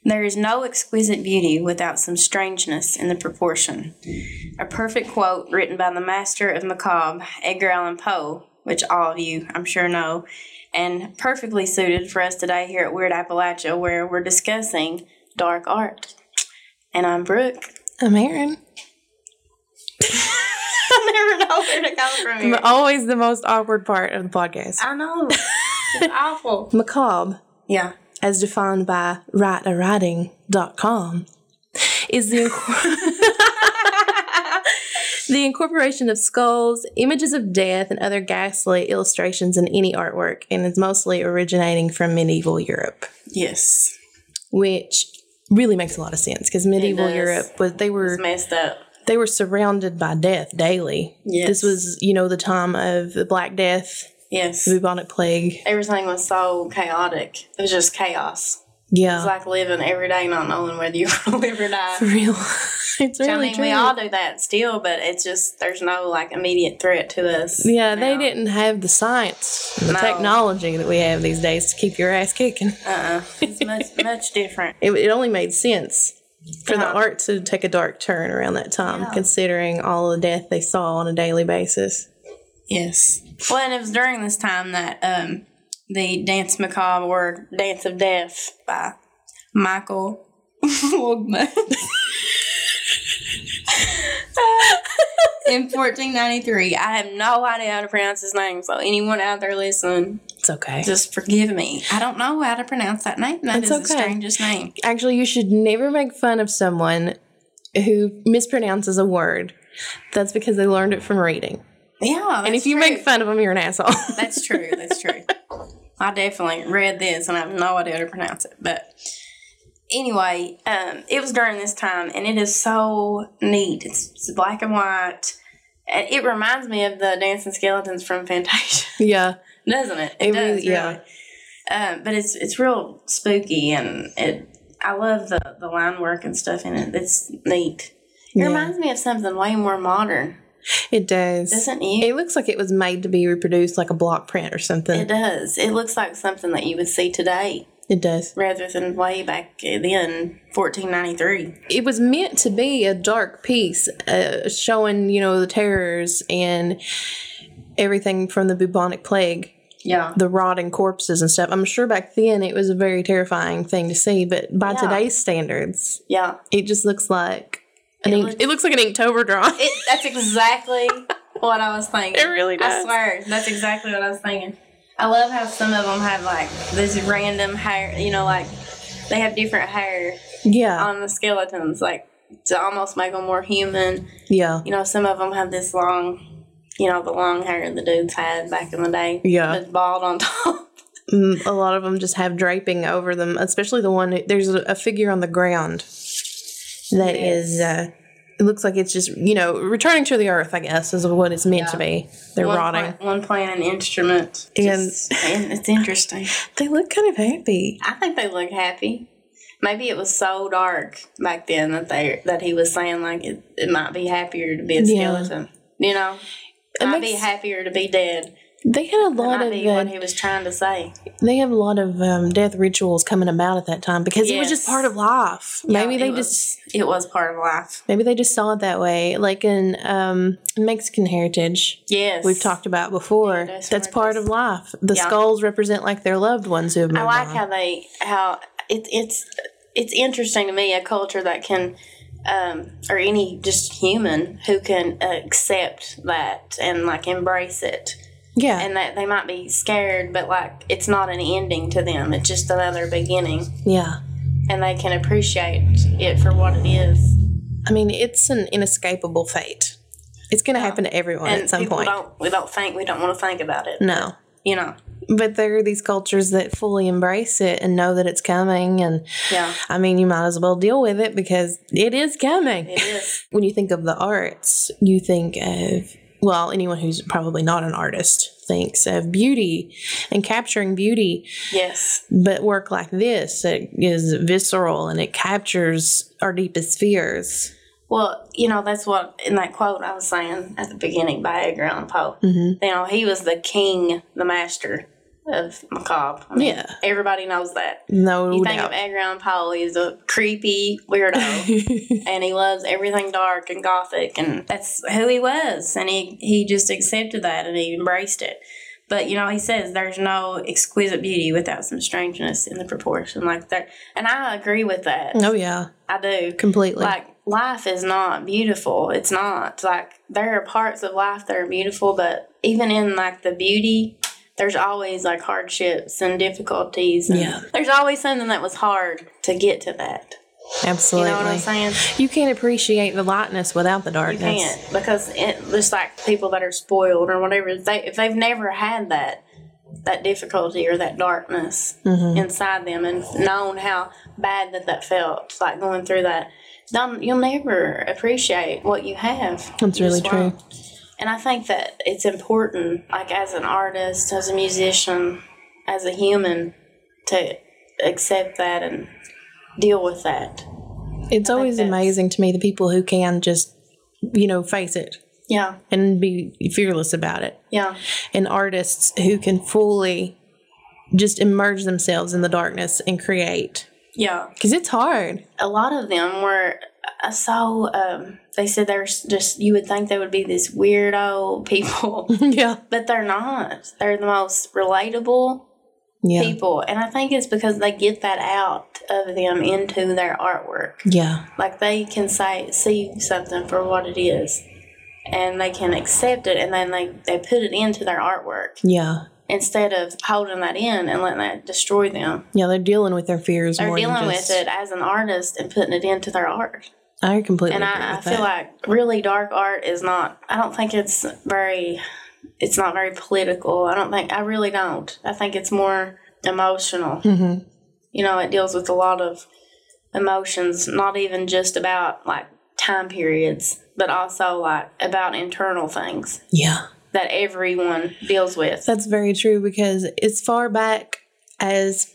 There is no exquisite beauty without some strangeness in the proportion. A perfect quote written by the master of macabre, Edgar Allan Poe, which all of you, I'm sure, know, and perfectly suited for us today here at Weird Appalachia, where we're discussing dark art. And I'm Brooke. I'm Erin. I never know where to go from here. Always the most awkward part of the podcast. I know. It's awful. Macabre, Yeah. as defined by writeawriting.com, is the incorporation of skulls, images of death, and other ghastly illustrations in any artwork, and is mostly originating from medieval Europe. Yes. Which really makes a lot of sense, because medieval Europe, It's messed up. They were surrounded by death daily. Yes. This was, the time of the Black Death, Yes. the bubonic plague. Everything was so chaotic. It was just chaos. Yeah. It's like living every day not knowing whether you're going to live or die. For real. It's really true. we all do that still, but it's just, there's no, immediate threat to us. Yeah, now. they didn't have the science, the No. technology that we have these days to keep your ass kicking. It's much different. It only made sense for the Yeah. art to take a dark turn around that time, Yeah. considering all the death they saw on a daily basis. Yes. Well, and it was during this time that the Dance Macabre or Dance of Death by Michael Wogman in 1493. I have no idea how to pronounce his name, so anyone out there listening, It's okay. just forgive me. I don't know how to pronounce that name. That It's is the okay. strangest name. Actually, you should never make fun of someone who mispronounces a word. That's because they learned it from reading. Yeah, that's And if you true. make fun of them, you're an asshole. That's true. That's true. I definitely read this and I have no idea how to pronounce it. But anyway, it was during this time and it is so neat. It's black and white. And it reminds me of the Dancing Skeletons from Fantasia, Yeah. doesn't it? It does, really- yeah. But it's real spooky and I love the line work and stuff in it. It's neat. It Yeah. reminds me of something way more modern, It does. doesn't it? It looks like it was made to be reproduced like a block print or something. It does. It looks like something that you would see today. It does. Rather than way back then, 1493. It was meant to be a dark piece, showing, the terrors and everything from the bubonic plague, Yeah. the rotting corpses and stuff. I'm sure back then it was a very terrifying thing to see, but by Yeah. today's standards, Yeah. it just looks like It looks like an Inktober drawing. That's exactly what I was thinking. It really does. I swear. That's exactly what I was thinking. I love how some of them have, this random hair, they have different hair Yeah. on the skeletons, to almost make them more human. Yeah. Some of them have this long, the long hair the dudes had back in the day. Yeah. It's bald on top. A lot of them just have draping over them, especially the one, there's a figure on the ground that is, it looks like it's just, returning to the earth, I guess, is what it's meant to be. They're rotting. One playing an instrument. And it's interesting. They look kind of happy. I think they look happy. Maybe it was so dark back then that he was saying it might be happier to be a skeleton. It might be happier to be dead. They had a That lot might of be what he was trying to say. they have a lot of death rituals coming about at that time because it was just Yes. part of life. Maybe it was part of life. Maybe they just saw it that way, like in Mexican heritage. Yes, We've talked about before. Des That's part of life. The Yeah. skulls represent like their loved ones who have moved I like on. how it's interesting to me, a culture that can or any just human who can accept that and embrace it. Yeah. And that they might be scared, but it's not an ending to them. It's just another beginning. Yeah. And they can appreciate it for what it is. I mean, it's an inescapable fate. It's going to happen to everyone And at some people point. we don't want to think about it. No. But there are these cultures that fully embrace it and know that it's coming. And Yeah. I mean, you might as well deal with it because it is coming. It is. When you think of the arts, you think of, well, anyone who's probably not an artist thinks of beauty and capturing beauty. Yes. But work like this, it is visceral and it captures our deepest fears. Well, that's what, in that quote I was saying at the beginning by Edgar Allan Poe, Mm-hmm. he was the king, the master of Macabre. I mean, everybody knows that. No You think doubt. of Edgar Allan Poe, he's a creepy weirdo, and he loves everything dark and gothic, and that's who he was, and he just accepted that, and he embraced it. But, you know, he says there's no exquisite beauty without some strangeness in the proportion, like that. And I agree with that. Oh, yeah. I do. Completely. Like, life is not beautiful. It's not. Like, there are parts of life that are beautiful, but even in, like, the beauty, there's always, like, hardships and difficulties. And there's always something that was hard to get to that. Absolutely. You know what I'm saying? You can't appreciate the lightness without the darkness. You can't, because just like people that are spoiled or whatever, if they've never had that difficulty or that darkness inside them and known how bad that felt, like going through that, you'll never appreciate what you have. That's really true. And I think that it's important, like as an artist, as a musician, as a human, to accept that and deal with that. It's always amazing to me, the people who can just, you know, face it. Yeah. And be fearless about it. Yeah. And artists who can fully just immerse themselves in the darkness and create. Yeah. Because it's hard. A lot of them were they said there's just, you would think they would be this weirdo people. Yeah. But they're not. They're the most relatable people. And I think it's because they get that out of them into their artwork. Yeah. Like they can see something for what it is. And they can accept it, and then they put it into their artwork. Yeah. Instead of holding that in and letting that destroy them. Yeah, they're dealing with their fears more than just... They're dealing with it as an artist and putting it into their art. I completely agree And I with feel that. like really dark art is not... I don't think it's not very political. I really don't. I think it's more emotional. Mm-hmm. You know, it deals with a lot of emotions, not even just about, like, time periods, but also, like, about internal things. Yeah. That everyone deals with. That's very true, because as far back as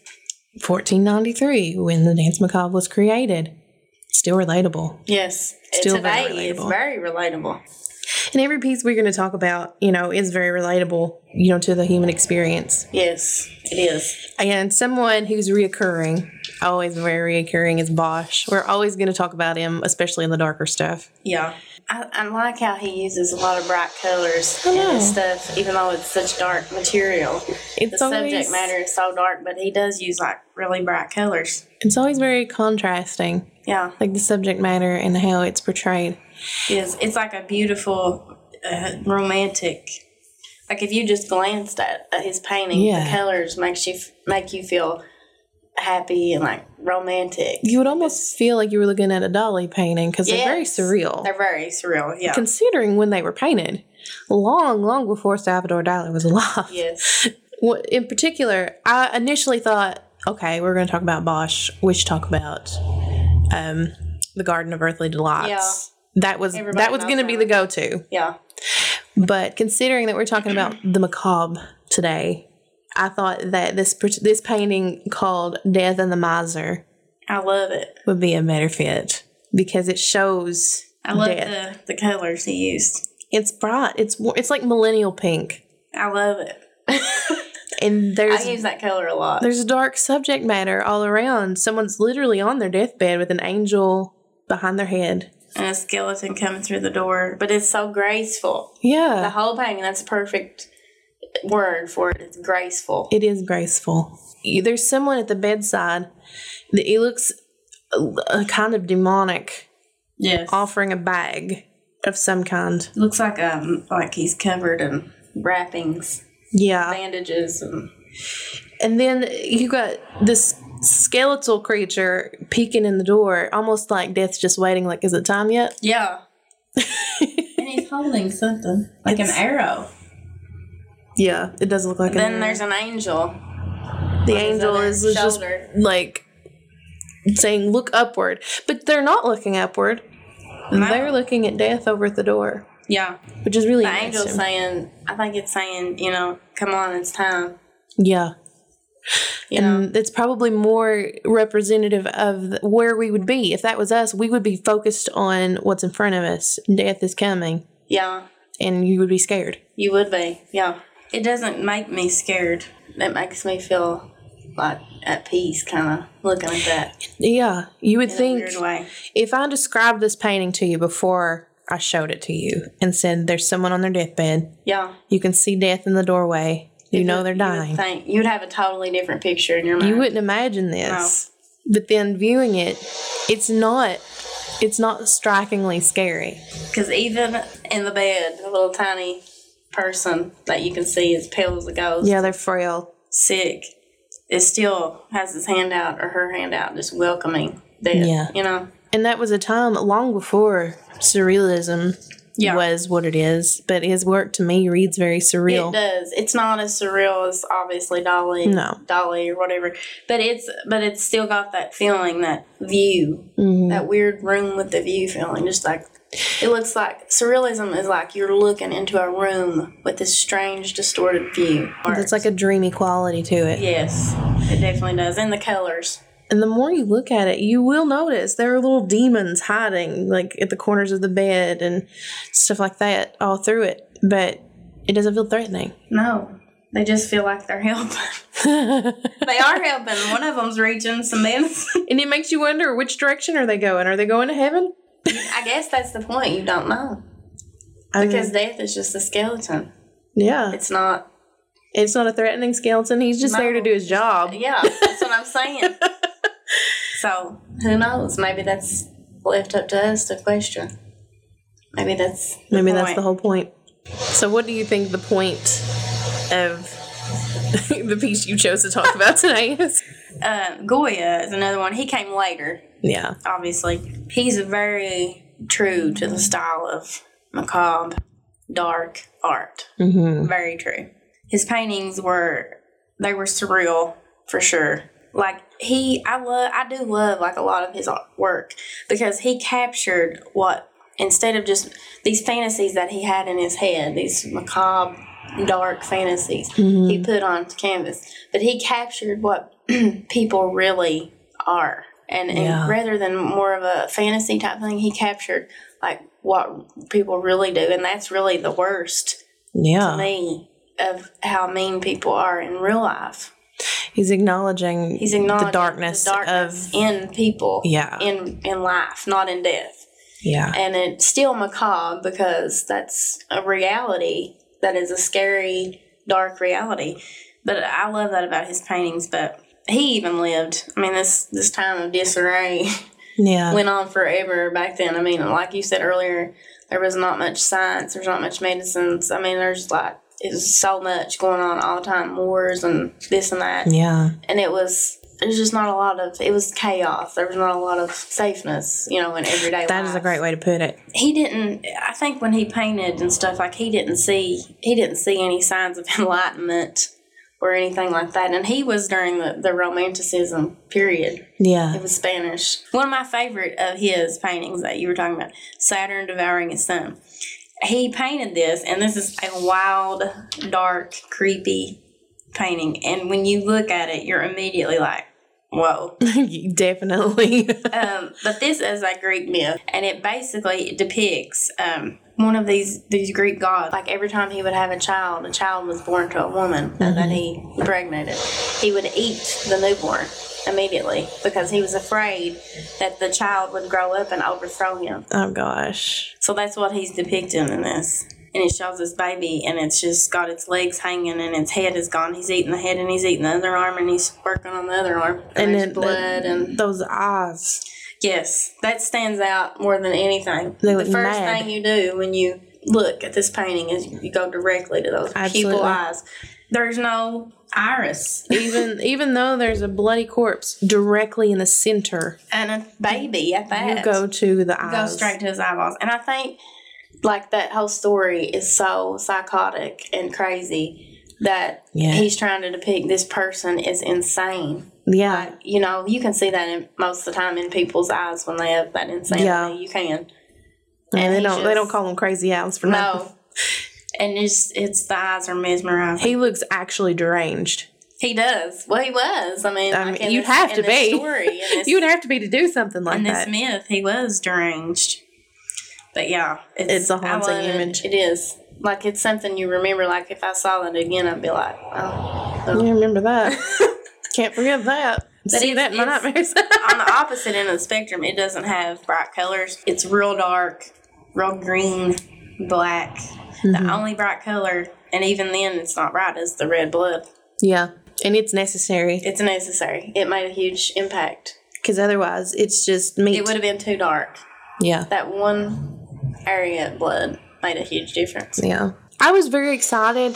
1493, when the Danse Macabre was created, it's still relatable. Yes. Still Today very relatable. It's very relatable. And every piece we're going to talk about, you know, is very relatable, you know, to the human experience. Yes, it is. And someone who's reoccurring, always very reoccurring, is Bosch. We're always going to talk about him, especially in the darker stuff. Yeah. I like how he uses a lot of bright colors in his stuff, even though it's such dark material. The subject matter is so dark, but he does use, like, really bright colors. It's always very contrasting. Yeah. Like the subject matter and how it's portrayed. It's like a beautiful, romantic... Like, if you just glanced at his painting, the colors make you feel happy and, like, romantic. You would almost feel like you were looking at a Dali painting, because they're very surreal. They're very surreal, yeah. Considering when they were painted, long before Salvador Dali was alive. Yes. In particular, I initially thought, okay, we're going to talk about Bosch. We should talk about the Garden of Earthly Delights. Yeah. That was going to be the go-to. Yeah. But considering that we're talking about the macabre today, I thought that this painting called Death and the Miser, I love it, would be a better fit, because it shows I love death. the colors he used. It's bright. It's like millennial pink. I love it. And I use that color a lot. There's dark subject matter all around. Someone's literally on their deathbed with an angel behind their head. And a skeleton coming through the door. But it's so graceful. Yeah. The whole painting, that's a perfect word for it. It's graceful. It is graceful. There's someone at the bedside that it looks kind of demonic. Yes. Offering a bag of some kind. Looks like he's covered in wrappings. Yeah. Bandages. And then you got this skeletal creature peeking in the door, almost like death's just waiting, like, is it time yet? Yeah. And he's holding something, like an arrow. Yeah, it does look like an arrow. Then there's an angel. The angel is just, like, saying, look upward. But they're not looking upward. No. They're looking at death over at the door. Yeah. Which is really the angel's saying, I think it's saying, you know, come on, it's time. Yeah. And it's probably more representative of where we would be. If that was us, we would be focused on what's in front of us. Death is coming. Yeah. And you would be scared. You would be, yeah. It doesn't make me scared. It makes me feel like at peace, kind of looking at that. Yeah, you would In think a weird way. if I described this painting to you before I showed it to you and said there's someone on their deathbed, Yeah. you can see death in the doorway, you know they're dying. You'd have a totally different picture in your mind. You wouldn't imagine this. But then viewing it, it's not strikingly scary. Because even in the bed, a little tiny person that you can see as pale as a ghost, Yeah, they're frail. sick, it still has his hand out or her hand out, just welcoming death. Yeah. You know? And that was a time long before surrealism Yeah. was what it is. But his work to me reads very surreal. It does. It's not as surreal as obviously Dolly or whatever, but it's still got that feeling, that view, that weird room with the view feeling. Just like it looks like surrealism is like you're looking into a room with this strange, distorted view. It's like a dreamy quality to it. Yes, it definitely does, and the colors. And the more you look at it, you will notice there are little demons hiding, like at the corners of the bed and stuff like that, all through it. But it doesn't feel threatening. No, they just feel like they're helping. They are helping. One of them's reaching some medicine. And it makes you wonder, which direction are they going? Are they going to heaven? I guess that's the point. You don't know. Because death is just a skeleton. Yeah. It's not. It's not a threatening skeleton. He's just there to do his job. Yeah, that's what I'm saying. So, who knows? Maybe that's left up to us to question. Maybe that's the whole point. So what do you think the point of the piece you chose to talk about today is? Goya is another one. He came later, Yeah. obviously. He's very true to the style of macabre, dark art. Mm-hmm. Very true. His paintings were surreal for sure. Like I do love like a lot of his work because he captured what, instead of just these fantasies that he had in his head, these macabre, dark fantasies he put on canvas, but he captured what people really are. And rather than more of a fantasy type thing, he captured like what people really do. And that's really the worst to me of how mean people are in real life. He's acknowledging the darkness of in people, Yeah. in life, not in death. Yeah. And it's still macabre because that's a reality that is a scary, dark reality. But I love that about his paintings. But he even lived, I mean, this time of disarray went on forever back then. I mean, like you said earlier, there was not much science, there's not much medicines. I mean, there's like, it's so much going on all the time, wars and this and that. Yeah. And there's just not a lot of, it was chaos. There was not a lot of safeness, in everyday life. That is a great way to put it. He didn't, I think when he painted and stuff, like he didn't see any signs of enlightenment or anything like that. And he was during the Romanticism period. Yeah. It was Spanish. One of my favorite of his paintings that you were talking about, Saturn Devouring His Son. He painted this, and this is a wild, dark, creepy painting. And when you look at it, you're immediately like, whoa. Definitely. But this is a Greek myth, and it basically depicts one of these Greek gods. Like every time he would have a child was born to a woman that he impregnated. He would eat the newborn immediately because he was afraid that the child would grow up and overthrow him. Oh, gosh. So that's what he's depicting in this. And it shows this baby, and it's just got its legs hanging, and its head is gone. He's eating the head, and he's eating the other arm, and he's working on the other arm. And there's blood and those eyes. Yes, that stands out more than anything. They The look first mad. thing you do when you look at this painting is you go directly to those pupil eyes. There's no iris. Even though there's a bloody corpse directly in the center, And a baby at that. you go to the eyes. Go straight to his eyeballs. And I think, like, that whole story is so psychotic and crazy that he's trying to depict this person is insane. Yeah. Like, you can see that most of the time in people's eyes when they have that insanity. Yeah. You can. And they don't call them crazy owls for nothing. No. And it's the eyes are mesmerizing. He looks actually deranged. He does. Well, he was. I mean you'd have to be. Story, You'd have to be to do something like in that. this myth, he was deranged. But yeah, It's a haunting image. It is. Like, it's something you remember. Like, if I saw that again, I'd be like, oh. I remember that. Can't forget that. But See that in my nightmares. On the opposite end of the spectrum, it doesn't have bright colors. It's real dark, real green, black. The only bright color, and even then it's not bright, is the red blood. Yeah, and it's necessary. It's necessary. It made a huge impact. Because otherwise, it's just meat. It would have been too dark. Yeah. That one area of blood made a huge difference. Yeah. I was very excited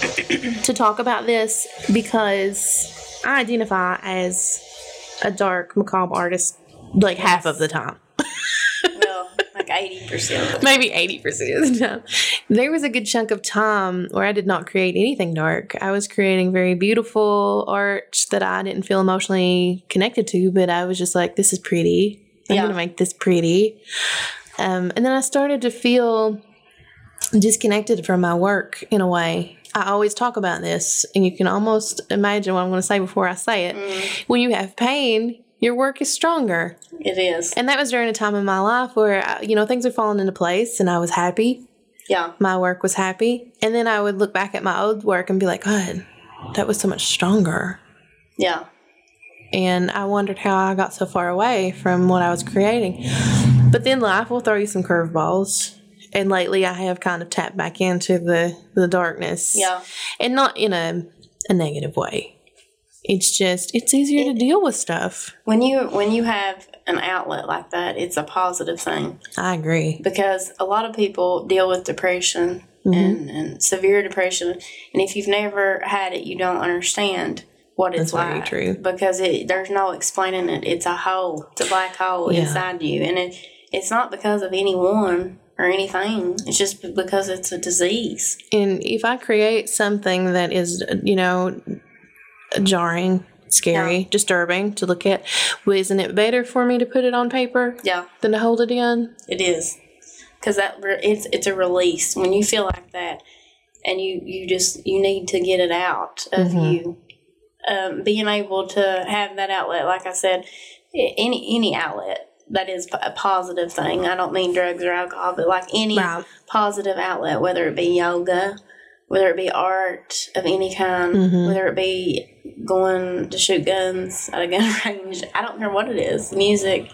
to talk about this because I identify as a dark, macabre artist like half of the time. Well, like 80%. Maybe 80% of the time. There was a good chunk of time where I did not create anything dark. I was creating very beautiful art that I didn't feel emotionally connected to, but I was just like, this is pretty. I'm going to make this pretty. And then I started to feel disconnected from my work in a way. I always talk about this, and you can almost imagine what I'm going to say before I say it. When you have pain, your work is stronger. It is. And that was during a time in my life where, things were falling into place and I was happy. Yeah. My work was happy. And then I would look back at my old work and be like, God, that was so much stronger. Yeah. And I wondered how I got so far away from what I was creating. But then life will throw you some curveballs. And lately I have kind of tapped back into the darkness. Yeah. And not in a negative way. It's just, it's easier to deal with stuff. When you have an outlet like that, it's a positive thing. I agree. Because a lot of people deal with depression and severe depression. And if you've never had it, you don't understand what it's like. That's very true. Because there's no explaining it. It's a hole. It's a black hole inside you. And it's not because of anyone or anything. It's just because it's a disease. And if I create something that is, jarring, scary, disturbing to look at, isn't it better for me to put it on paper than to hold it in? It is. Because it's a release. When you feel like that and you need to get it out of you. Being able to have that outlet, like I said, any outlet that is a positive thing. I don't mean drugs or alcohol, but like any positive outlet, whether it be yoga, whether it be art of any kind, whether it be going to shoot guns at a gun range. I don't care what it is. Music.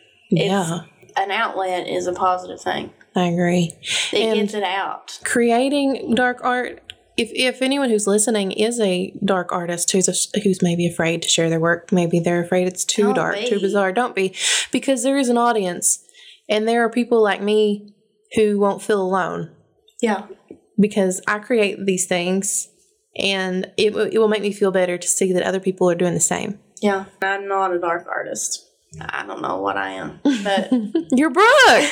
An outlet is a positive thing. I agree. It gets it out. Creating dark art, if anyone who's listening is a dark artist who's maybe afraid to share their work, maybe they're afraid it's too dark, too bizarre, don't be. Because there is an audience, and there are people like me who won't feel alone. Yeah. Because I create these things, and it will make me feel better to see that other people are doing the same. Yeah. I'm not a dark artist. I don't know what I am. But you're Brooke!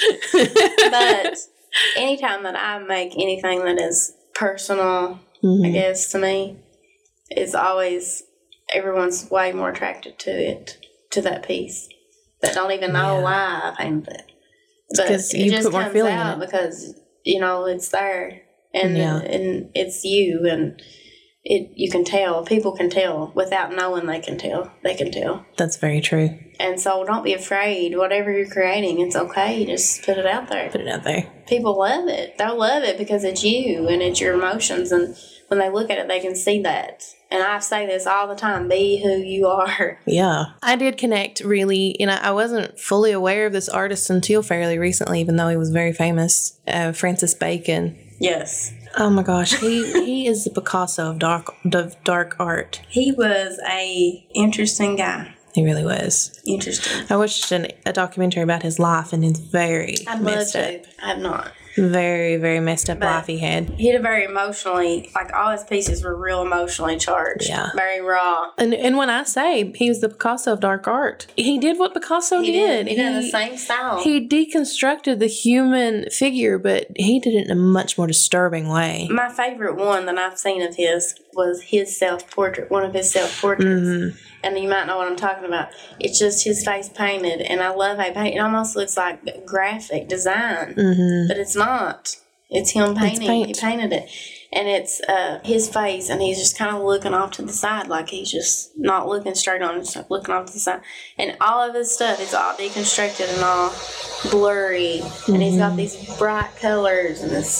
But anytime that I make anything that is personal, I guess, to me, it's always, everyone's way more attracted to that piece that don't even know why I painted it. But it just comes out because, it's there and it's you, and you can tell. People can tell without knowing they can tell. They can tell. That's very true. And so don't be afraid. Whatever you're creating, it's okay. Just put it out there. Put it out there. People love it. They'll love it because it's you and it's your emotions. And when they look at it, they can see that. And I say this all the time, be who you are. Yeah. I did connect really, I wasn't fully aware of this artist until fairly recently, even though he was very famous, Francis Bacon. Yes. Oh my gosh, he is the Picasso of dark art. He was a interesting guy. He really was. Interesting. I watched a documentary about his life, and it's very messed up. I have not. Very, very messed up life he had. He had a very emotionally, all his pieces were real emotionally charged. Yeah. Very raw. And when I say he was the Picasso of dark art, he did what Picasso did. He did the same style. He deconstructed the human figure, but he did it in a much more disturbing way. My favorite one that I've seen of his was his self-portrait, one of his self-portraits. And you might know what I'm talking about. It's just his face painted, and I love how he painted. It almost looks like graphic design, but it's not. It's him painting. He painted it. And it's his face, and he's just kind of looking off to the side, like he's just not looking straight on, just looking off to the side. And all of his stuff, it's all deconstructed and all blurry. And he's got these bright colors and this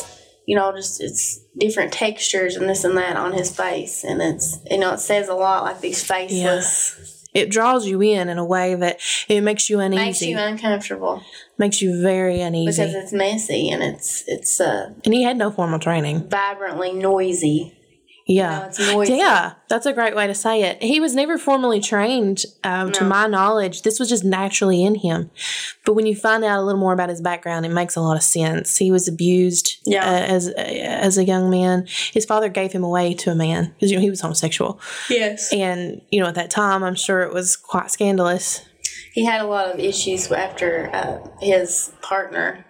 just it's different textures and this and that on his face. And it's, it says a lot, like these faceless. Yeah. It draws you in a way that it makes you uneasy. Makes you uncomfortable. Makes you very uneasy. Because it's messy and it's and he had no formal training. Vibrantly noisy. Yeah. It's noisy. Yeah, that's a great way to say it. He was never formally trained, to my knowledge. This was just naturally in him. But when you find out a little more about his background, it makes a lot of sense. He was abused as a young man. His father gave him away to a man because he was homosexual. Yes. And, at that time, I'm sure it was quite scandalous. He had a lot of issues after his partner,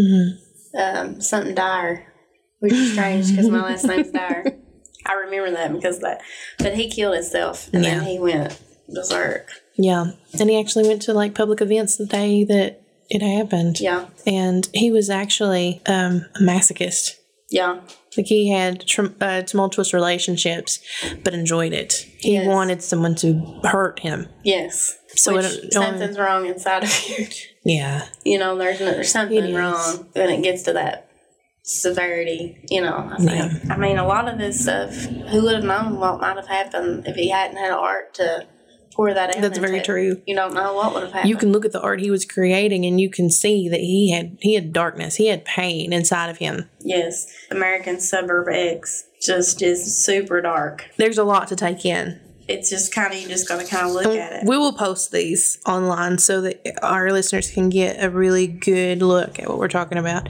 something Dyer, which is strange because my last name's Dyer. I remember that because of that. But he killed himself, and then he went berserk. Yeah. And he actually went to, public events the day that it happened. Yeah. And he was actually a masochist. Yeah. He had tumultuous relationships, but enjoyed it. He wanted someone to hurt him. Yes. So something's wrong inside of you. Yeah. There's something wrong when it gets to that severity, I think. Yeah. I mean, a lot of this stuff, who would have known what might have happened if he hadn't had art to pour that out? That's very true. You don't know what would have happened. You can look at the art he was creating and you can see that he had darkness. He had pain inside of him. Yes. American Suburb X just is super dark. There's a lot to take in. It's just you just got to look at it. We will post these online so that our listeners can get a really good look at what we're talking about.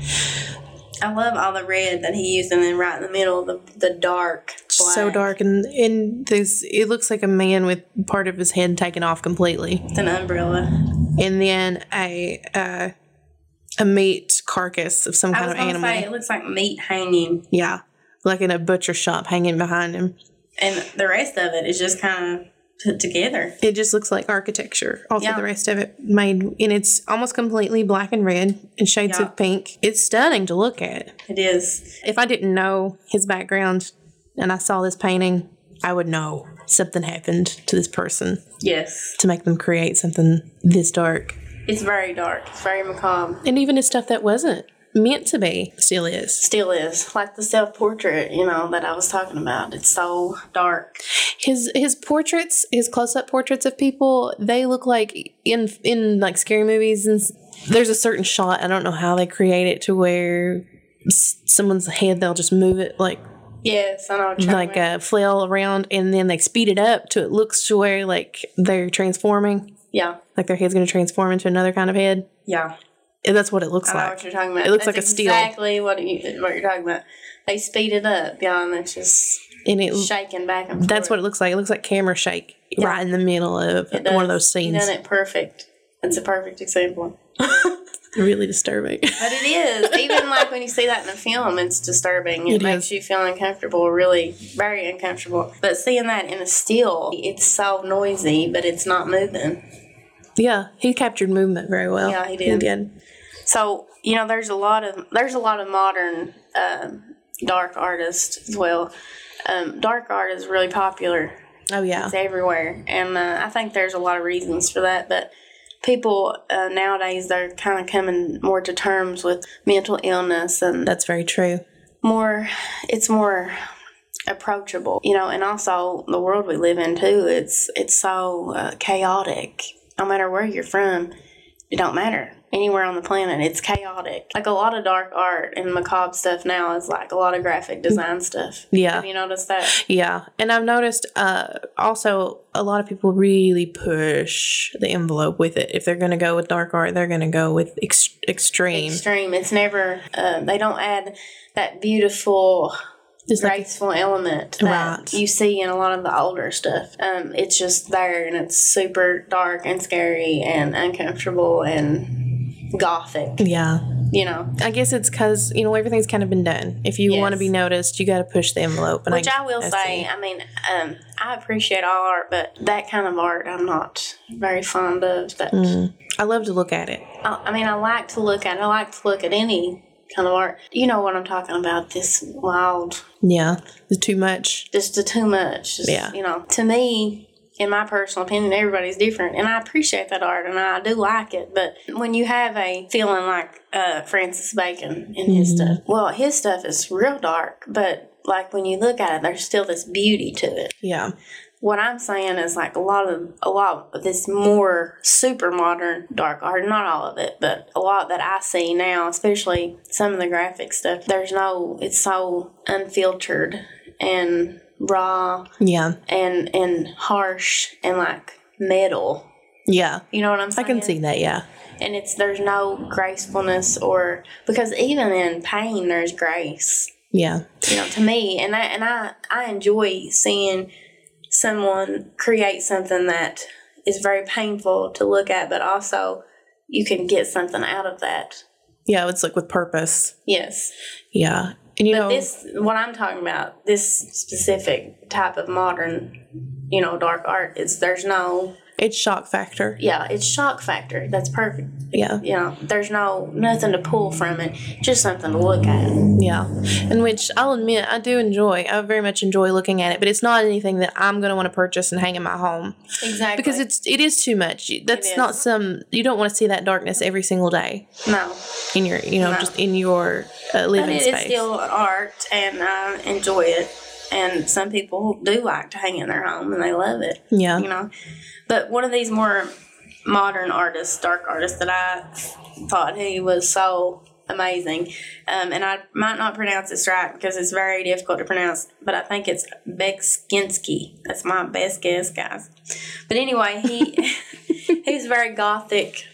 I love all the red that he used, and then right in the middle, the dark black. So dark, and it looks like a man with part of his head taken off completely. It's an umbrella. And then a meat carcass of some kind of animal. It looks like meat hanging. Yeah, like in a butcher shop hanging behind him. And the rest of it is just kind of put together. It just looks like architecture. Also, the rest of it made, and it's almost completely black and red and shades of pink. It's stunning to look at. It is. If I didn't know his background and I saw this painting, I would know something happened to this person. Yes. To make them create something this dark. It's very dark. It's very macabre. And even his stuff that wasn't meant to be still is. Still is. Like the self-portrait, that I was talking about. It's so dark. His portraits, his close-up portraits of people, they look like in scary movies, and there's a certain shot, I don't know how they create it, to where someone's head, they'll just move it yes, I know what you're talking about. flail around, and then they speed it up to it looks to where they're transforming. Yeah. Like their head's going to transform into another kind of head. Yeah. And that's what it looks like. I know what you're talking about. It looks like a steel. Exactly what you're talking about. They speed it up, and it's just shaking back and forth. That's what it looks like. It looks like camera shake right in the middle of one of those scenes. You've done it perfect. It's a perfect example. Really disturbing. But it is. Even when you see that in a film, it's disturbing. It makes you feel uncomfortable, really very uncomfortable. But seeing that in a still, it's so noisy, but it's not moving. Yeah, he captured movement very well. Yeah, he did. So, there's a lot of modern dark artists as well. Dark art is really popular. Oh, yeah. It's everywhere. And I think there's a lot of reasons for that. But people nowadays, they're kind of coming more to terms with mental illness. And that's very true. It's more approachable. And also the world we live in, too, it's so chaotic. No matter where you're from, it don't matter. Anywhere on the planet, it's chaotic. A lot of dark art and macabre stuff now is a lot of graphic design stuff. Yeah. Have you noticed that? Yeah. And I've noticed also a lot of people really push the envelope with it. If they're going to go with dark art, they're going to go with extreme. Extreme. It's never, they don't add that beautiful, graceful element that you see in a lot of the older stuff. It's just there, and it's super dark and scary and uncomfortable and gothic. Yeah. I guess it's because, everything's kind of been done. If you want to be noticed, you got to push the envelope. And which I will say, I appreciate all art, but that kind of art I'm not very fond of. That I love to look at it. I like to look at it. I like to look at any kind of art. You know what I'm talking about, this wild. Yeah, the too much. Just the too much. To me, in my personal opinion, everybody's different, and I appreciate that art, and I do like it. But when you have a feeling like Francis Bacon and his stuff, well, his stuff is real dark, but like when you look at it, there's still this beauty to it. Yeah. What I'm saying is like a lot of this more super modern dark art, not all of it, but a lot that I see now, especially some of the graphic stuff. It's so unfiltered and raw, yeah, and harsh and like metal. Yeah, you know what I'm saying? I can see that. Yeah, and there's no gracefulness, or because even in pain there's grace. Yeah, to me, and I enjoy seeing someone create something that is very painful to look at, but also you can get something out of that. Yeah, it's like with purpose. Yes. Yeah. And this, what I'm talking about, this specific type of modern, dark art, there's no... It's shock factor. Yeah, it's shock factor. That's perfect. Yeah. There's nothing to pull from it, just something to look at. Yeah. And which I'll admit, I very much enjoy looking at it, but it's not anything that I'm going to want to purchase and hang in my home. Exactly. Because it is too much. That's not you don't want to see that darkness every single day. No. In your, just in your living space. It's still art, and I enjoy it. And some people do like to hang in their home, and they love it. Yeah. But one of these more modern artists, dark artists, that I thought he was so amazing, and I might not pronounce this right because it's very difficult to pronounce, but I think it's Beksinski. That's my best guess, guys. But anyway, he's very gothic,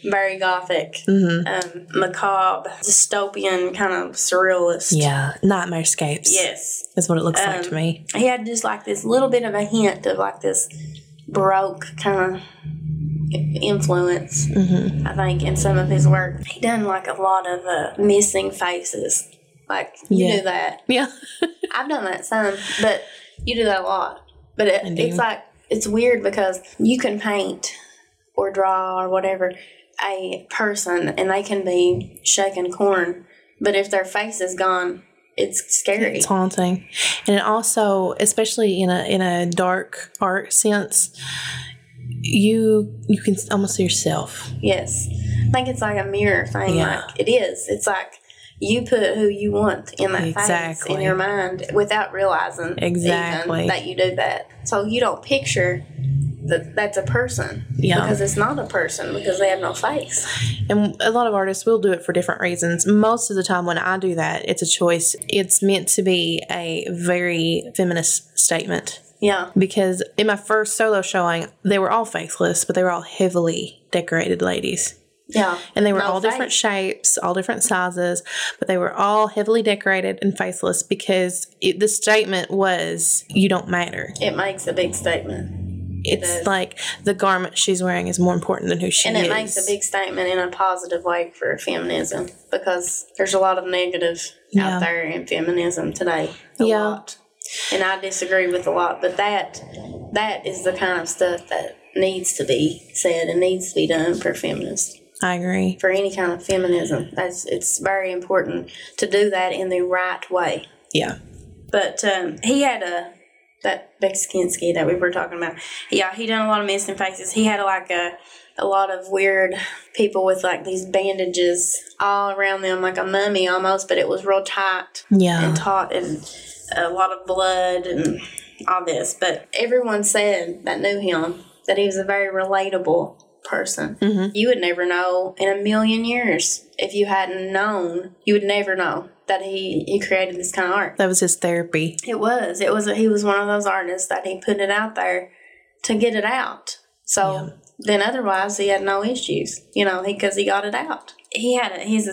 macabre, dystopian, kind of surrealist. Yeah, nightmarescapes. Yes. That's what it looks like to me. He had just like this little bit of a hint of like this Baroque kind of influence, I think, in some of his work. He done like a lot of missing faces. Like, you do that. Yeah. I've done that some, but you do that a lot. But it's like, it's weird because you can paint or draw or whatever a person and they can be shaking corn, but if their face is gone, it's scary. It's haunting. And it also, especially in a dark art sense, you can almost see yourself. Yes. I think it's like a mirror thing. Yeah. Like it is. It's like you put who you want in that face in your mind without realizing even that you do that. So you don't picture that's a person. Yeah. Because it's not a person because they have no face. And a lot of artists will do it for different reasons. Most of the time when I do that, it's a choice. It's meant to be a very feminist statement. Yeah. Because in my first solo showing, they were all faceless, but they were all heavily decorated ladies. Yeah. And they were all different shapes, all different sizes, but they were all heavily decorated and faceless because the statement was, you don't matter. It makes a big statement. It's like the garment she's wearing is more important than who she is. And it makes a big statement in a positive way for feminism because there's a lot of negative out there in feminism today. A lot. And I disagree with a lot, but that is the kind of stuff that needs to be said and needs to be done for feminists. I agree. For any kind of feminism. It's very important to do that in the right way. Yeah. But he had that Beksinski that we were talking about. Yeah, he done a lot of missing faces. He had like a lot of weird people with like these bandages all around them, like a mummy almost, but it was real tight and taut and a lot of blood and all this. But everyone said that knew him that he was a very relatable person. Mm-hmm. You would never know in a million years. If you hadn't known, you would never know that he created this kind of art. That was his therapy. It was. He was one of those artists that he put it out there to get it out. So then otherwise he had no issues, because he got it out. He had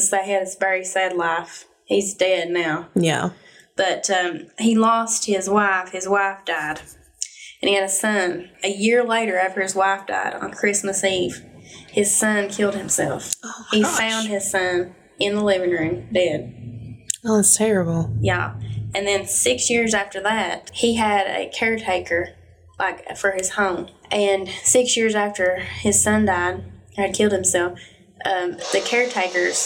a very sad life. He's dead now. Yeah. But he lost his wife. His wife died. And he had a son. A year later, after his wife died, on Christmas Eve, his son killed himself. Oh he found his son in the living room, dead. Oh, that's terrible. Yeah. And then 6 years after that, he had a caretaker, like, for his home. And 6 years after his son died, or had killed himself, the caretaker's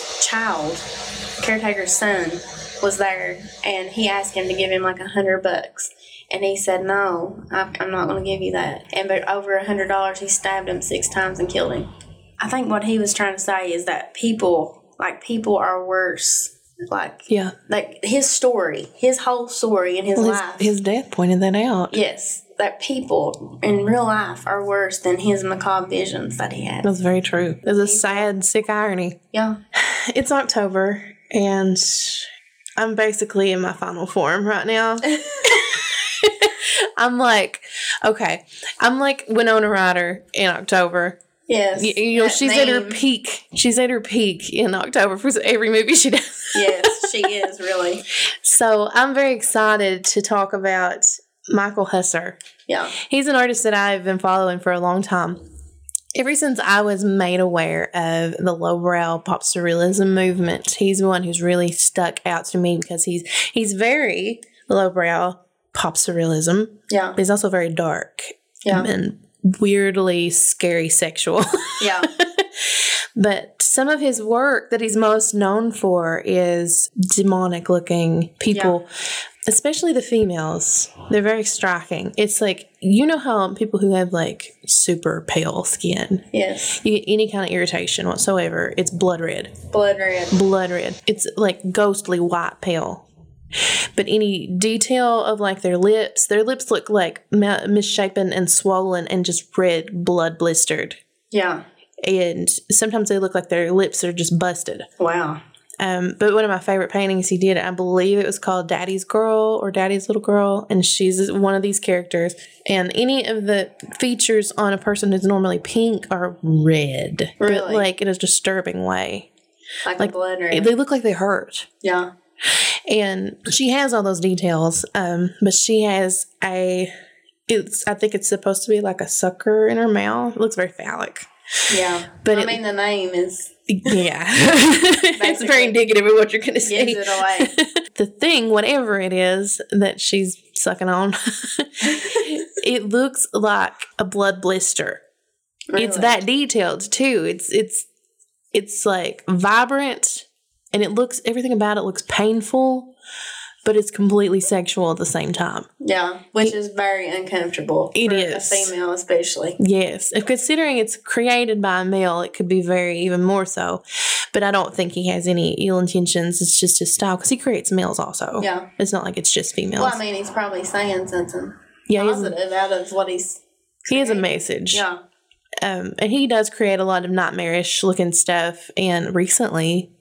son, was there, and he asked him to give him like $100. And he said, no, I'm not going to give you that. And but over $100, he stabbed him 6 times and killed him. I think what he was trying to say is that people are worse. Like his story, his whole story in his life. His death pointed that out. Yes, that people in real life are worse than his macabre visions that he had. That's very true. There's a sad, sick irony. Yeah. It's October, and I'm basically in my final form right now. I'm like Winona Ryder in October. Yes. You know, she's at her peak. She's at her peak in October for every movie she does. Yes, she is, really. So I'm very excited to talk about Michael Husser. Yeah. He's an artist that I've been following for a long time. Ever since I was made aware of the lowbrow pop surrealism movement, he's the one who's really stuck out to me because he's very lowbrow pop surrealism. Yeah. But he's also very dark. Yeah. And weirdly scary sexual. Yeah. But some of his work that he's most known for is demonic looking people, especially the females. They're very striking. It's like, you know how people who have like super pale skin, yes, you get any kind of irritation whatsoever, it's blood red. Blood red. Blood red. It's like ghostly white pale. But any detail of like their lips look like misshapen and swollen and just red, blood blistered. Yeah. And sometimes they look like their lips are just busted. Wow. But one of my favorite paintings he did, I believe it was called Daddy's Girl or Daddy's Little Girl, and she's one of these characters. And any of the features on a person who's normally pink are red. Really? But like in a disturbing way. Like blood red. They look like they hurt. Yeah. And she has all those details, but she has I think it's supposed to be like a sucker in her mouth. It looks very phallic. Yeah. But I mean, the name is... Yeah. It's very indicative of what you're going to see. Gives it away. The thing, whatever it is that she's sucking on, it looks like a blood blister. Really? It's that detailed, too. It's like vibrant. And everything about it looks painful, but it's completely sexual at the same time. Yeah, which is very uncomfortable. It for is. A female especially. Yes. If considering it's created by a male, it could be even more so. But I don't think he has any ill intentions. It's just his style, because he creates males also. Yeah. It's not like it's just females. Well, I mean, he's probably saying something positive out of what he's creating. He has a message. Yeah. And he does create a lot of nightmarish looking stuff. And recently...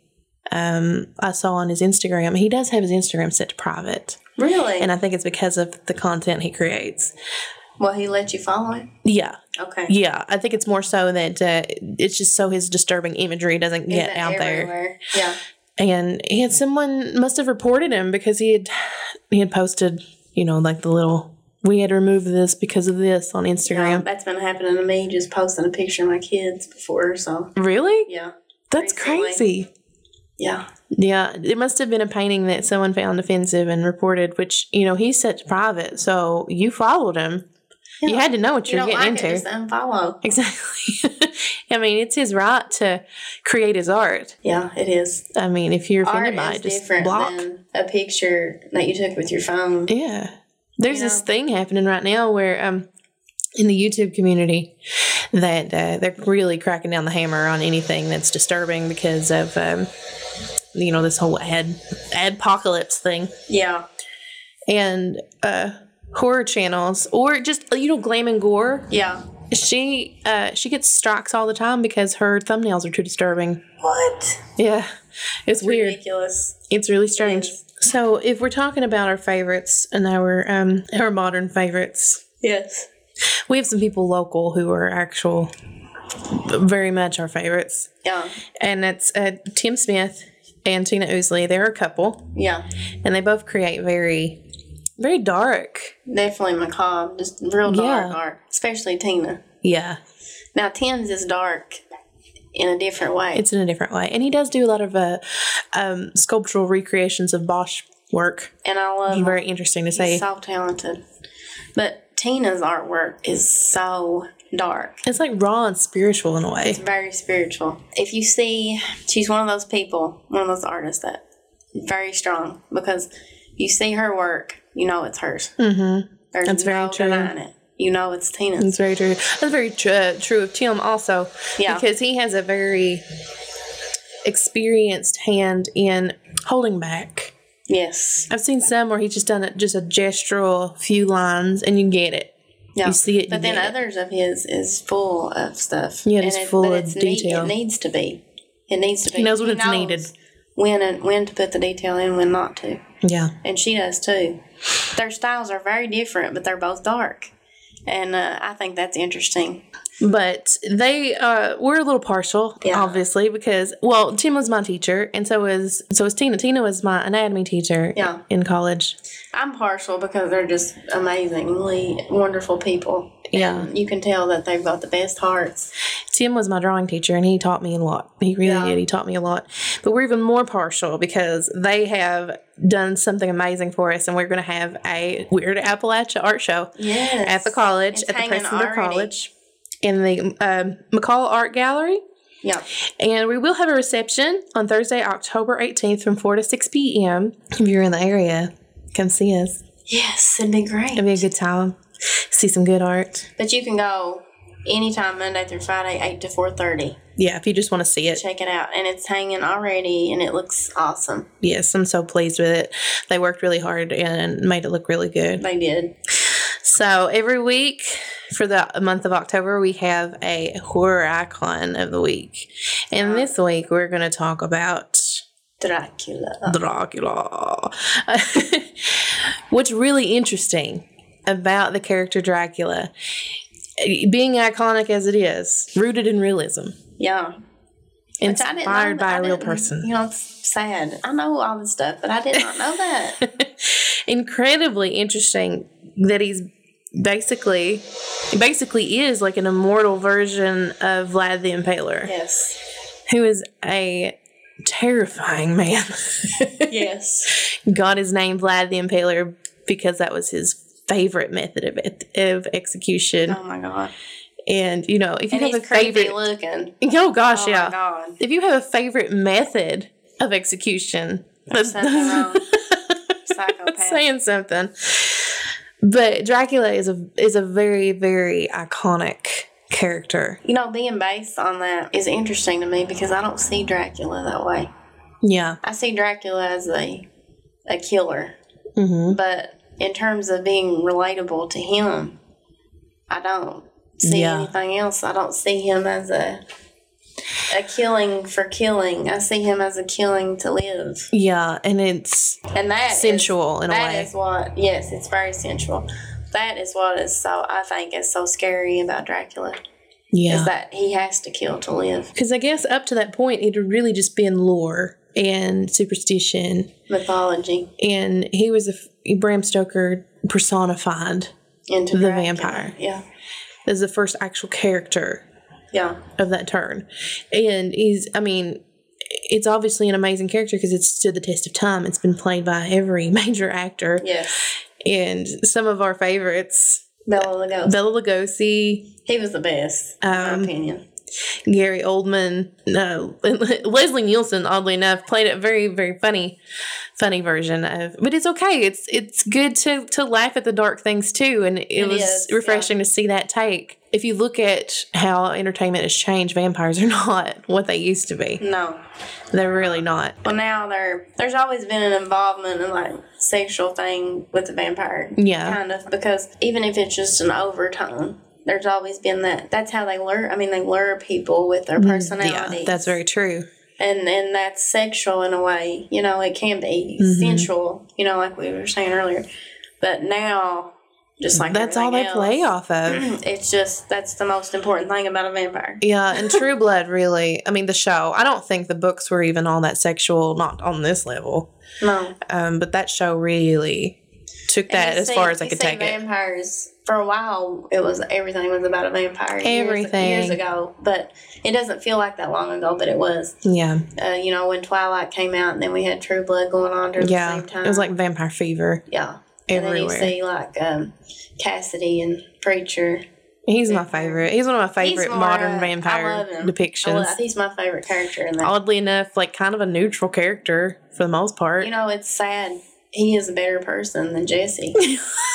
I saw on his Instagram, he does have his Instagram set to private. Really? And I think it's because of the content he creates. Well, he let you follow it? Yeah. Okay. Yeah. I think it's more so that it's just so his disturbing imagery doesn't get out everywhere? there. Yeah. And someone must have reported him because he had posted, like the little, we had to remove this because of this on Instagram. Yeah, that's been happening to me, just posting a picture of my kids before, so. Really? Yeah. That's crazy. Yeah. Yeah, it must have been a painting that someone found offensive and reported, which, he's set to private, so you followed him. Yeah. You had to know what you're getting into. Just unfollow. Exactly. I mean, it's his right to create his art. Yeah, it is. I mean, if you're offended by it, just different block. Than a picture that you took with your phone. Yeah. There's this thing happening right now where in the YouTube community that they're really cracking down the hammer on anything that's disturbing because of this whole adpocalypse thing. Yeah. And horror channels or just glam and gore. Yeah. She gets strikes all the time because her thumbnails are too disturbing. What? Yeah. It's weird. Ridiculous. It's really strange. So if we're talking about our favorites and our modern favorites. Yes. We have some people local who are very much our favorites. Yeah. And that's Tim Smith and Tina Ousley. They're a couple. Yeah. And they both create very, very dark. Definitely macabre. Just real dark art. Especially Tina. Yeah. Now, Tim's is dark in a different way. It's in a different way. And he does do a lot of sculptural recreations of Bosch work. And I love He's very interesting to see. He's so talented. But Tina's artwork is so dark. It's like raw and spiritual in a way. It's very spiritual. If you see, she's one of those people, one of those artists that very strong because you see her work, it's hers. Mm-hmm. There's That's very no true. denying it. You know it's Tina's. That's very true. That's very true of Tim also. Yeah. Because he has a very experienced hand in holding back. Yes. I've seen some where he's just done just a gestural few lines and you get it. Yeah. You see it. But then others of his is full of stuff. Yeah, it's full of detail. It needs to be. It needs to be. He knows when it's needed. When to put the detail in, when not to. Yeah. And she does too. Their styles are very different, but they're both dark. And I think that's interesting. But they were a little partial, obviously, because Tim was my teacher, and so was Tina. Tina was my anatomy teacher in college. I'm partial because they're just amazingly wonderful people. Yeah. And you can tell that they've got the best hearts. Tim was my drawing teacher, and he taught me a lot. He really did. He taught me a lot. But we're even more partial because they have done something amazing for us, and we're going to have a Weird Appalachia art show at the college, at the Preston College, in the McCall Art Gallery. Yeah. And we will have a reception on Thursday, October 18th from 4 to 6 p.m. If you're in the area, come see us. Yes, it'd be great. It'd be a good time. See some good art. But you can go anytime, Monday through Friday, 8 to 4:30. Yeah, if you just want to see it. Check it out. And it's hanging already, and it looks awesome. Yes, I'm so pleased with it. They worked really hard and made it look really good. They did. So every week for the month of October, we have a horror icon of the week. And this week, we're going to talk about Dracula. What's really interesting about the character Dracula, being iconic as it is, rooted in realism. Yeah. Inspired by a real person. You know, it's sad. I know all this stuff, but I did not know that. Incredibly interesting that he basically is like an immortal version of Vlad the Impaler. Yes. Who is a terrifying man. Yes. Got his name Vlad the Impaler because that was his favorite method of execution. Oh my God. And you know, if you have a creepy favorite looking. Oh gosh, oh yeah. My God. If you have a favorite method of execution, that's psychopath. saying something. But Dracula is a very, very iconic character. You know, being based on that is interesting to me because I don't see Dracula that way. Yeah. I see Dracula as a killer. Mm-hmm. But in terms of being relatable to him, I don't see anything else. I don't see him as a killing for killing. I see him as a killing to live. Yeah, and that sensual in a way. That is what, yes, it's very sensual. That is what is I think is so scary about Dracula. Yeah. Is that he has to kill to live. Because I guess up to that point, it had really just been lore and superstition. Mythology. And he was Bram Stoker personified into the Dracula. vampire. Yeah. As the first actual character. Yeah. Of that turn. And it's obviously an amazing character because it's stood the test of time. It's been played by every major actor. Yes. And some of our favorites. Bela Lugosi. He was the best, in my opinion. Gary Oldman. Leslie Nielsen, oddly enough, played a very, very funny version of. But it's okay. It's good to laugh at the dark things too. And it was refreshing to see that take. If you look at how entertainment has changed, vampires are not what they used to be. No. They're really not. Well, now there's always been an involvement in like sexual thing with the vampire. Yeah. Kind of, because even if it's just an overtone, there's always been that. That's how they lure. I mean, they lure people with their personalities. Yeah, that's very true. And that's sexual in a way. You know, it can be sensual, you know, like we were saying earlier. But now, just like that's all they play off of. It's just, that's the most important thing about a vampire. Yeah, and True Blood really, the show, I don't think the books were even all that sexual, not on this level. No. But that show really took that as far as I could take it. Vampires, for a while, everything was about a vampire. Everything. Years ago. But it doesn't feel like that long ago, but it was. Yeah. You know, when Twilight came out, and then we had True Blood going on during the same time. It was like vampire fever. Yeah. Everywhere. And then you see like Cassidy and Preacher. He's my favorite. He's one of my favorite modern vampire depictions. He's my favorite character in that. Oddly enough, like kind of a neutral character for the most part. You know, it's sad. He is a better person than Jesse.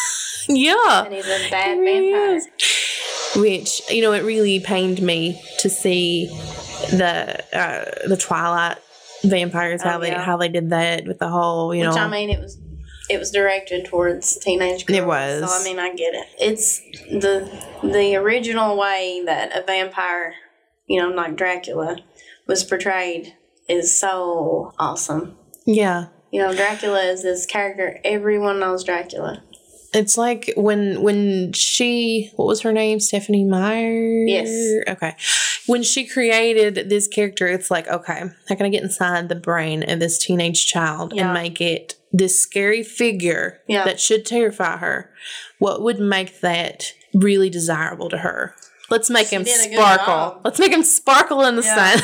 Yeah. And he's a bad He really vampire. is. Which, you know, it really pained me to see the Twilight vampires, how they did that with the whole, you Which, know. I mean, it was directed towards teenage girls. It was. So, I mean, I get it. It's the original way that a vampire, you know, like Dracula, was portrayed is so awesome. Yeah. You know, Dracula is this character. Everyone knows Dracula. It's like when she, what was her name? Stephanie Meyer? Yes. Okay. When she created this character, it's like, okay, how can I get inside the brain of this teenage child and make it this scary figure that should terrify her? What would make that really desirable to her? Let's make him sparkle. Let's make him sparkle in the sun.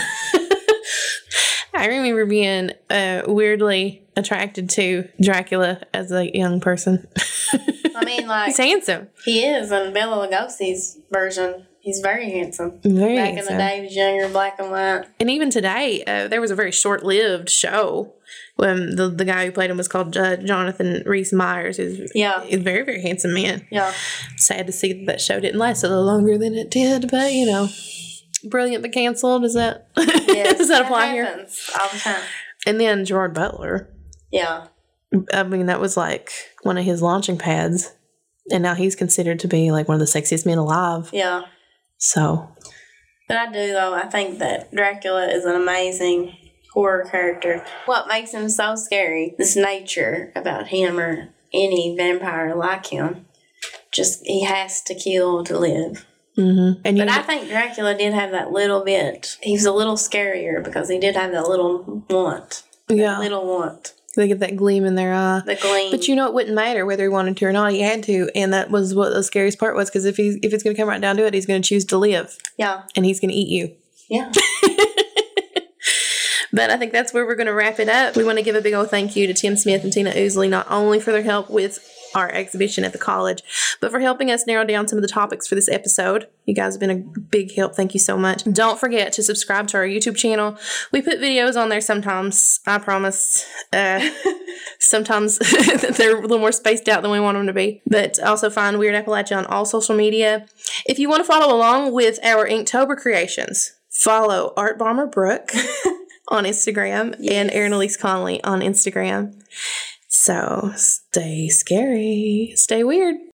I remember being weirdly attracted to Dracula as a young person. I mean, like, he's handsome. He is, and Bela Lugosi's version, he's very handsome. Very Back handsome. in the day, he was younger, black and white. And even today, there was a very short-lived show when the guy who played him was called Jonathan Rhys Meyers. He's a very, very handsome man. Yeah. Sad to see that show didn't last a little longer than it did, but, you know, brilliant but canceled. Does that, does that apply here? All the time. And then Gerard Butler. Yeah. I mean, that was like one of his launching pads. And now he's considered to be like one of the sexiest men alive. Yeah. So. But I do, though. I think that Dracula is an amazing horror character. What makes him so scary, this nature about him or any vampire like him, just he has to kill to live. Mm-hmm. But I think Dracula did have that little bit. He was a little scarier because he did have that little want. Little want. They get that gleam in their eye. The gleam. But you know, it wouldn't matter whether he wanted to or not. He had to. And that was what the scariest part was, because if it's going to come right down to it, he's going to choose to live. Yeah. And he's going to eat you. Yeah. But I think that's where we're going to wrap it up. We want to give a big old thank you to Tim Smith and Tina Ousley, not only for their help with our exhibition at the college, but for helping us narrow down some of the topics for this episode. You guys have been a big help. Thank you so much. Don't forget to subscribe to our YouTube channel. We put videos on there sometimes, I promise. Sometimes they're a little more spaced out than we want them to be. But also find Weird Appalachia on all social media. If you want to follow along with our Inktober creations, follow Art Bomber Brooke on Instagram and Erin Elise Connolly on Instagram. So stay scary, stay weird.